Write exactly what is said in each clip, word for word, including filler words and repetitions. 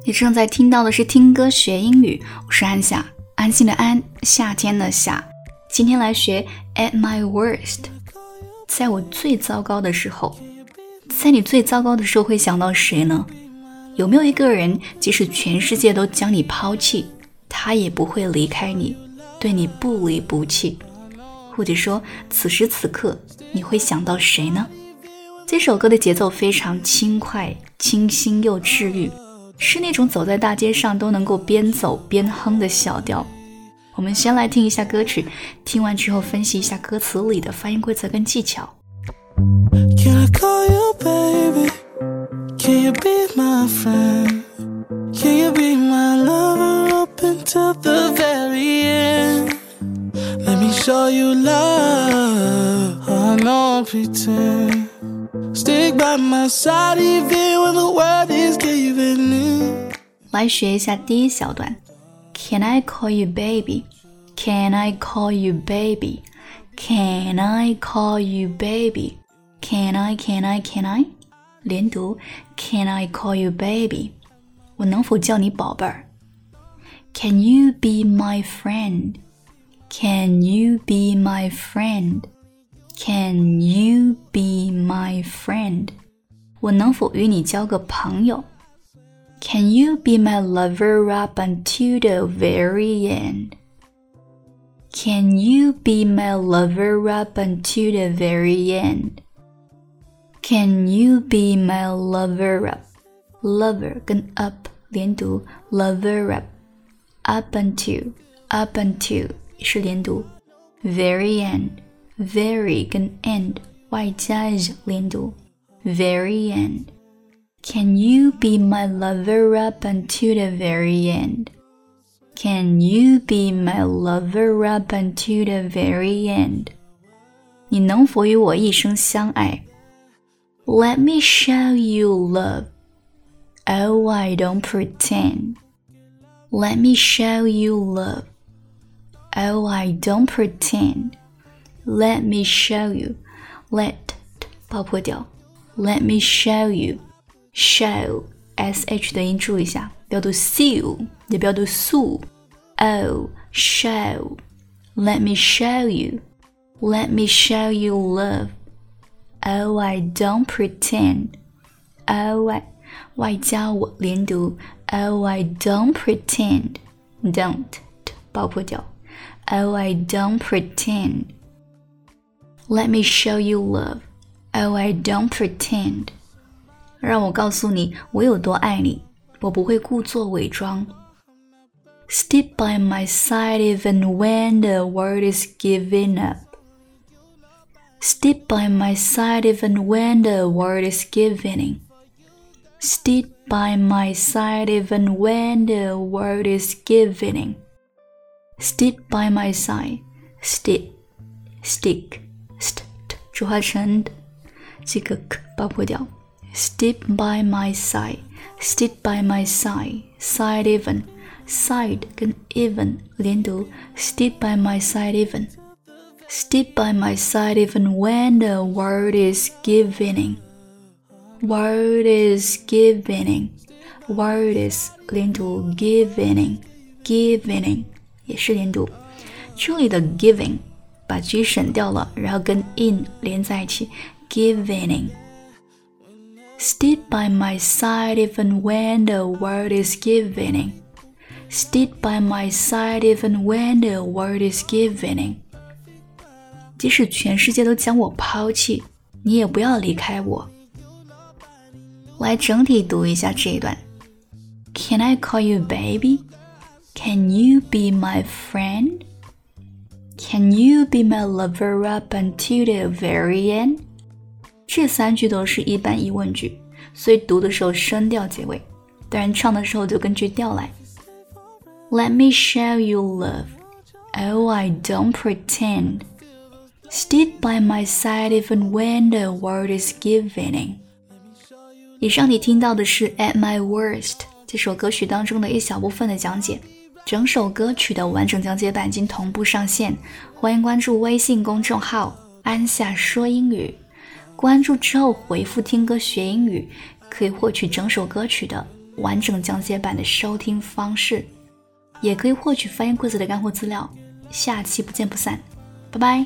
你正在听到的是听歌学英语，我是安夏，安心的安，夏天的夏。今天来学 At my worst， 在我最糟糕的时候。在你最糟糕的时候会想到谁呢？有没有一个人，即使全世界都将你抛弃，他也不会离开你，对你不离不弃？或者说此时此刻你会想到谁呢？这首歌的节奏非常轻快，清新又治愈，是那种走在大街上都能够边走边哼的小调。我们先来听一下歌曲，听完之后分析一下歌词里的发音规则跟技巧。 Can I call you baby? Can you be my friend? Can you be my lover up until the very end? Let me show you love, I don't pretend. Stick by my side even when the world is giving in. 来学一下第一小段。 Can I call you baby? Can I call you baby? Can I call you baby? Can I, can I, can I? 连读 Can I call you baby? 我能否叫你宝贝儿？ Can you be my friend? Can you be my friend? Can you be my friend? 我能否与你交个朋友？ Can you be my lover up until the very end? Can you be my lover up until the very end? Can you be my lover up? Lover 跟 up 连读 lover up. Up until, up until 也是连读 very end. Very 跟 end 外加 z 连读 very end. Can you be my lover up until the very end? Can you be my lover up until the very end? 你能否与我一生相爱？ Let me show you love. Oh, I don't pretend. Let me show you love. Oh, I don't pretend. Let me show you. Let 爆破掉 Let me show you. Show sh 的音注意一下，不要读 see 也不要读 su. Oh, show. Let me show you. Let me show you love. Oh, I don't pretend. Oh, I 外加我连读 Oh, I don't pretend. Don't 爆破掉 Oh, I don't pretend. Let me show you love. Oh, I don't pretend. 让我告诉你我有多爱你，我不会故作伪装。Stick by my side even when the world is giving up. Stick by my side even when the world is giving in. Stick by my side even when the world is giving in. Stick by my side. Stick, stick, st 浊化成这个 k 爆破掉。Stick by my side. Stick by my side. Side even. Side 跟 even 连读 Stick by my side even. Stick by my side even when the world is giving in. World is giving in. World is 连读 giving in. Giving in 也是连读。这里的 giving 把 g 省掉了，然后跟 in 连在一起 Giving in. Stick by my side even when the world is giving in. Stick by my side even when the world is giving in. 即使全世界都将我抛弃，你也不要离开我。来整体读一下这一段。Can I call you baby? Can you be my friend? Can you be my lover up until the very end? 这三句都是一般疑问句，所以读的时候声调结尾，当然唱的时候就根据调来。Let me show you love. Oh, I don't pretend. Stick by my side even when the world is giving in. 以上你听到的是 At my worst 这首歌曲当中的一小部分的讲解，整首歌曲的完整讲解版已经同步上线，欢迎关注微信公众号安夏说英语，关注之后回复听歌学英语，可以获取整首歌曲的完整讲解版的收听方式，也可以获取发音规则的干货资料。下期不见不散，拜拜。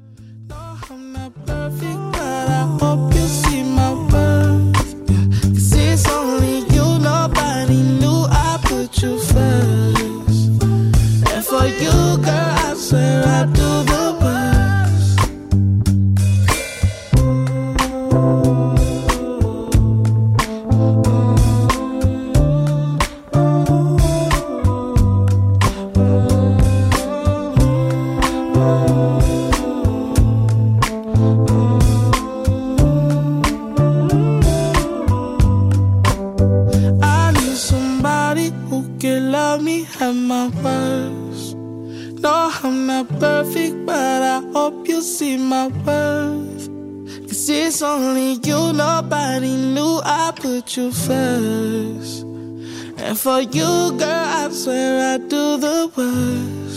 At my worst. No, I'm not perfect, but I hope you see my worth. Cause it's only you, nobody knew I put you first. And for you, girl, I swear I do the worst.